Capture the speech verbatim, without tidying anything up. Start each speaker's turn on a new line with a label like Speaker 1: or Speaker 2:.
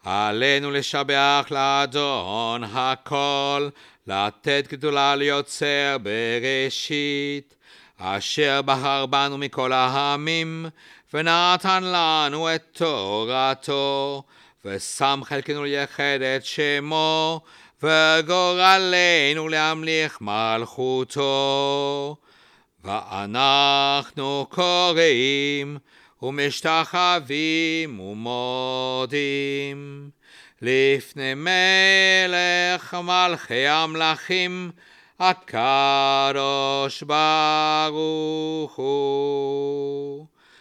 Speaker 1: עלינו לשבח לאדון הכל, לתת גדולה ליוצר בראשית, אשר בחר בנו מכל העמים, ונתן לנו את תורתו, ושם חלקנו לייחד את שמו, וגורלנו להמליך מלכותו. ואנחנו קוראים ומשתחווים ומודים לפני מלך מלכי המלכים, הקדוש ברוך הוא.